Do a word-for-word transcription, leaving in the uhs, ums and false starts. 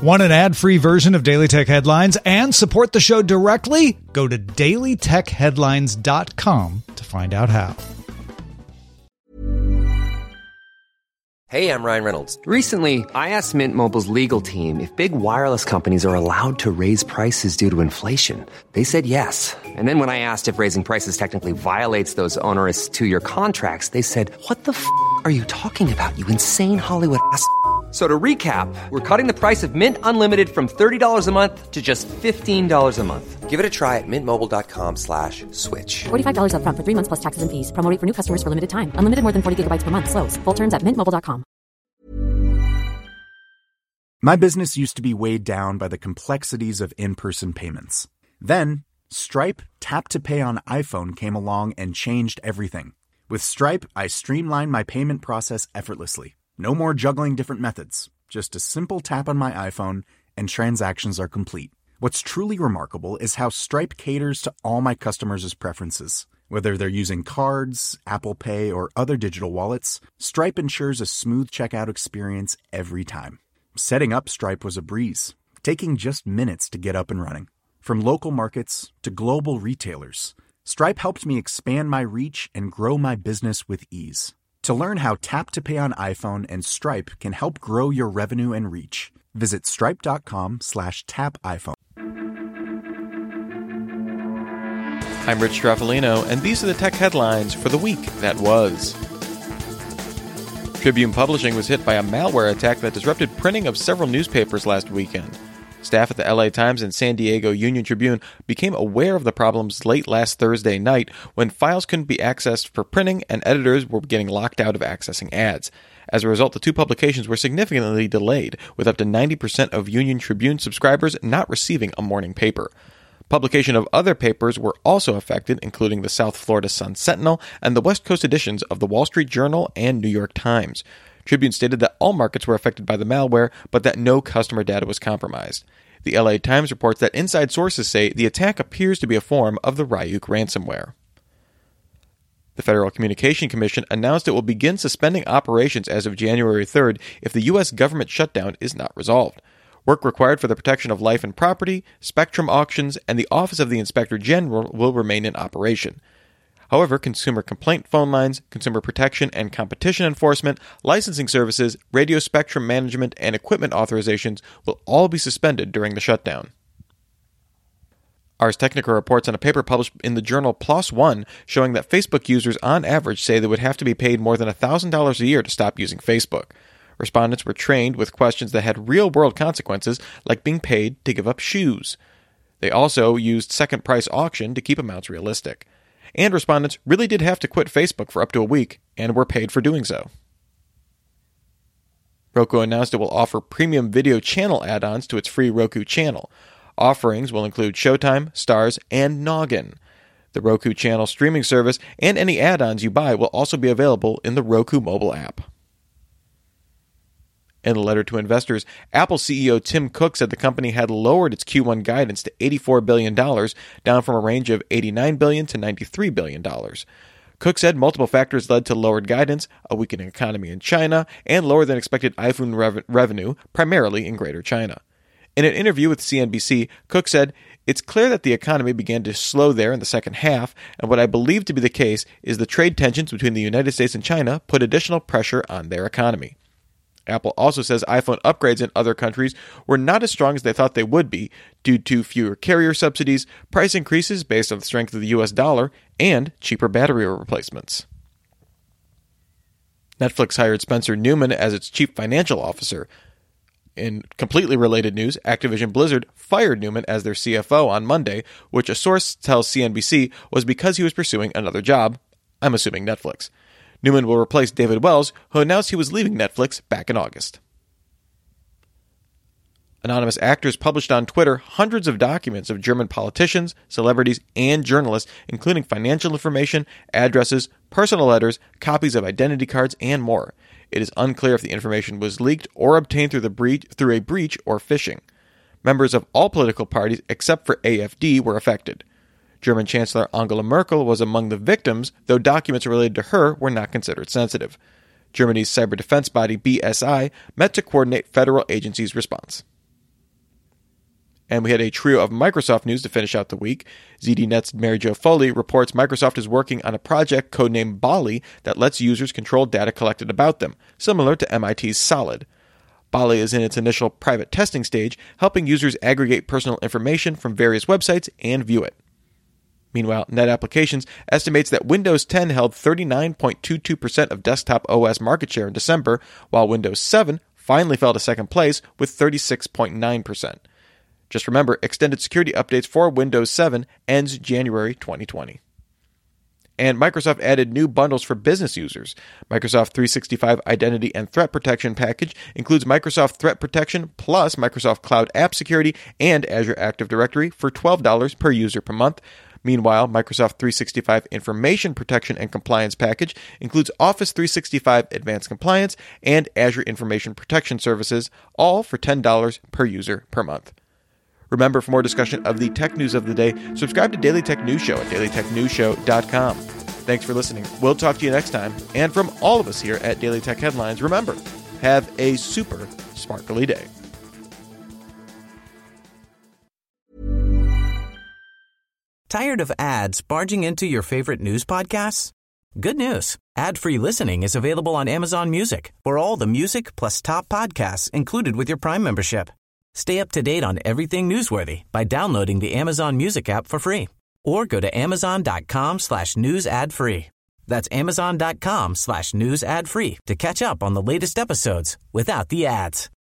Want an ad-free version of Daily Tech Headlines and support the show directly? Go to daily tech headlines dot com to find out how. Hey, I'm Ryan Reynolds. Recently, I asked Mint Mobile's legal team if big wireless companies are allowed to raise prices due to inflation. They said yes. And then when I asked if raising prices technically violates those onerous two-year contracts, they said, what the f*** are you talking about, you insane Hollywood ass f- So to recap, we're cutting the price of Mint Unlimited from thirty dollars a month to just fifteen dollars a month. Give it a try at mintmobile.com slash switch. forty-five dollars up front for three months plus taxes and fees. Promo rate for new customers for limited time. Unlimited more than forty gigabytes per month. Slows full terms at mint mobile dot com. My business used to be weighed down by the complexities of in-person payments. Then, Stripe Tap to Pay on iPhone came along and changed everything. With Stripe, I streamlined my payment process effortlessly. No more juggling different methods. Just a simple tap on my iPhone and transactions are complete. What's truly remarkable is how Stripe caters to all my customers' preferences. Whether they're using cards, Apple Pay, or other digital wallets, Stripe ensures a smooth checkout experience every time. Setting up Stripe was a breeze, taking just minutes to get up and running. From local markets to global retailers, Stripe helped me expand my reach and grow my business with ease. To learn how Tap to Pay on iPhone and Stripe can help grow your revenue and reach, visit stripe.com slash tap iPhone. I'm Rich Straffolino, and these are the tech headlines for the week that was. Tribune Publishing was hit by a malware attack that disrupted printing of several newspapers last weekend. Staff at the L A Times and San Diego Union Tribune became aware of the problems late last Thursday night when files couldn't be accessed for printing and editors were getting locked out of accessing ads. As a result, the two publications were significantly delayed, with up to ninety percent of Union Tribune subscribers not receiving a morning paper. Publication of other papers were also affected, including the South Florida Sun-Sentinel and the West Coast editions of the Wall Street Journal and New York Times. Tribune stated that all markets were affected by the malware, but that no customer data was compromised. The L A Times reports that inside sources say the attack appears to be a form of the Ryuk ransomware. The Federal Communication Commission announced it will begin suspending operations as of January third if the U S government shutdown is not resolved. Work required for the protection of life and property, spectrum auctions, and the Office of the Inspector General will remain in operation. However, consumer complaint phone lines, consumer protection and competition enforcement, licensing services, radio spectrum management, and equipment authorizations will all be suspended during the shutdown. Ars Technica reports on a paper published in the journal PLOS ONE showing that Facebook users on average say they would have to be paid more than one thousand dollars a year to stop using Facebook. Respondents were trained with questions that had real-world consequences, like being paid to give up shoes. They also used second price auction to keep amounts realistic. And respondents really did have to quit Facebook for up to a week, and were paid for doing so. Roku announced it will offer premium video channel add-ons to its free Roku channel. Offerings will include Showtime, Stars, and Noggin. The Roku channel streaming service and any add-ons you buy will also be available in the Roku mobile app. In a letter to investors, Apple C E O Tim Cook said the company had lowered its Q one guidance to eighty-four billion dollars, down from a range of eighty-nine billion dollars to ninety-three billion dollars. Cook said multiple factors led to lowered guidance, a weakening economy in China, and lower than expected iPhone rev- revenue, primarily in Greater China. In an interview with C N B C, Cook said, "It's clear that the economy began to slow there in the second half, and what I believe to be the case is the trade tensions between the United States and China put additional pressure on their economy." Apple also says iPhone upgrades in other countries were not as strong as they thought they would be due to fewer carrier subsidies, price increases based on the strength of the U S dollar, and cheaper battery replacements. Netflix hired Spencer Newman as its chief financial officer. In completely related news, Activision Blizzard fired Newman as their C F O on Monday, which a source tells C N B C was because he was pursuing another job, I'm assuming Netflix. Newman will replace David Wells, who announced he was leaving Netflix back in August. Anonymous actors published on Twitter hundreds of documents of German politicians, celebrities, and journalists, including financial information, addresses, personal letters, copies of identity cards, and more. It is unclear if the information was leaked or obtained through the breach, through a breach or phishing. Members of all political parties except for A F D were affected. German Chancellor Angela Merkel was among the victims, though documents related to her were not considered sensitive. Germany's cyber defense body B S I met to coordinate federal agencies' response. And we had a trio of Microsoft news to finish out the week. Z D Net's Mary Jo Foley reports Microsoft is working on a project codenamed Bali that lets users control data collected about them, similar to M I T's Solid. Bali is in its initial private testing stage, helping users aggregate personal information from various websites and view it. Meanwhile, Net Applications estimates that Windows ten held thirty-nine point two two percent of desktop O S market share in December, while Windows seven finally fell to second place with thirty-six point nine percent. Just remember, extended security updates for Windows seven ends January twenty twenty. And Microsoft added new bundles for business users. Microsoft three sixty-five Identity and Threat Protection package includes Microsoft Threat Protection plus Microsoft Cloud App Security and Azure Active Directory for twelve dollars per user per month. Meanwhile, Microsoft three sixty-five Information Protection and Compliance package includes Office three sixty-five Advanced Compliance and Azure Information Protection Services, all for ten dollars per user per month. Remember, for more discussion of the tech news of the day, subscribe to Daily Tech News Show at daily tech news show dot com. Thanks for listening. We'll talk to you next time. And from all of us here at Daily Tech Headlines, remember, have a super sparkly day. Tired of ads barging into your favorite news podcasts? Good news. Ad-free listening is available on Amazon Music for all the music plus top podcasts included with your Prime membership. Stay up to date on everything newsworthy by downloading the Amazon Music app for free or go to amazon.com slash news ad free. That's amazon.com slash news ad free to catch up on the latest episodes without the ads.